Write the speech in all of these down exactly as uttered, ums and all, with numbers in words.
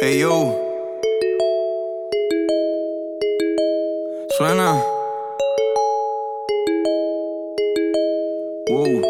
Ey, yo. Suena. Wow.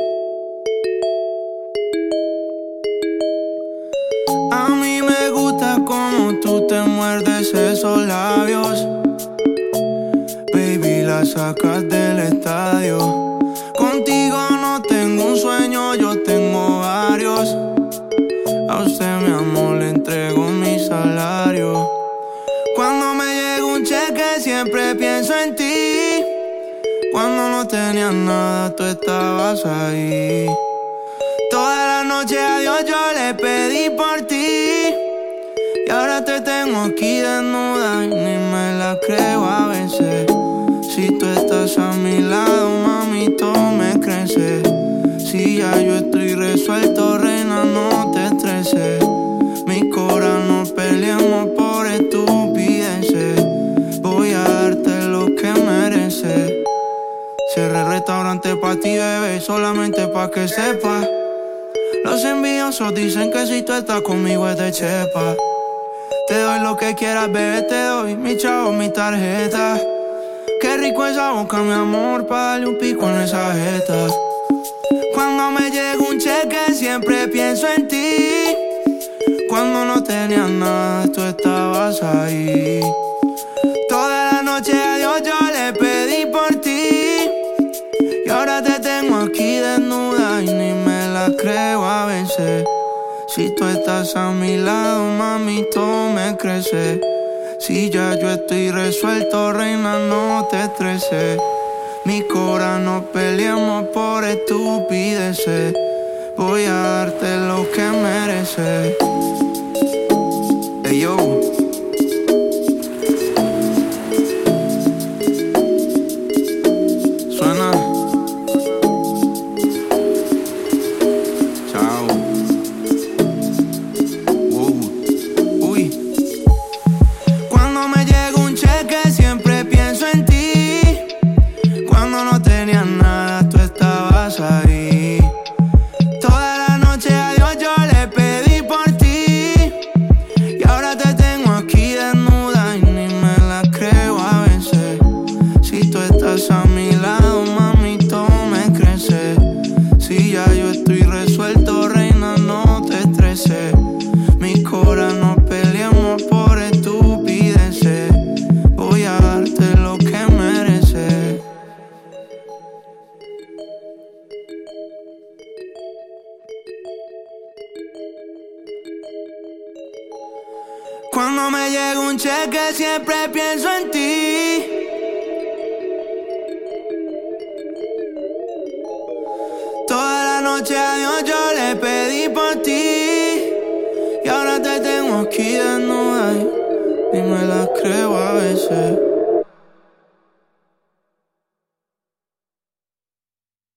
A mí me gusta como tú te muerdes esos labios. Baby, la sacas del estadio. Contigo no tengo un sueño, yo tengo varios. A usted, mi amor, le entrego mi salario. Cuando me llega un cheque siempre pienso en ti. Cuando no tenías nada tú estabas ahí. Toda la noche a Dios yo le pedí por ti. Y ahora te tengo aquí desnuda y ni me la creo a veces. Si tú estás a mi lado, mami, todo me crece. Si ya yo estoy resuelto, reina, no te estreses. Mi corazón, no peleemos por estupideces. Voy a darte lo que mereces. Cierré el restaurante pa' ti, bebé, solamente pa' que sepas. Los envidiosos dicen que si tú estás conmigo es de chepa. Te doy lo que quieras, bebé, te doy mi chavo, mi tarjeta. Qué rico esa boca, mi amor, pa' darle un pico en esa jeta. Cuando me llega un cheque siempre pienso en ti. Cuando no tenías nada tú estabas ahí. Toda la noche a Dios yo le pedí por ti. Y ahora te tengo aquí desnuda y ni me la creo a veces. Si tú estás a mi lado, mami, todo me crece. Si ya yo estoy resuelto, reina, no te estreses. Mi cora, no peleemos por estupideces. Voy a darte lo que mereces. Ey, yo. Suena. Chao. Wow. Uy. Cuando me llega un cheque siempre pienso en ti. Cuando no tenías nada tú estabas ahí. Toda la noche a Dios yo le pedí por ti. Y ahora te tengo aquí desnuda y ni me la creo a veces. Si tú estás a mi lado, mami, todo me crece. Si ya yo estoy resuelto, reina, no te estreses. Mi cora, no peleemos por estupideces. Voy a darte lo que mereces. Cuando me llega un cheque siempre pienso en ti. Toda la noche a Dios yo le pedí por ti. Y ahora te tengo aquí desnuda y ni me la creo a veces.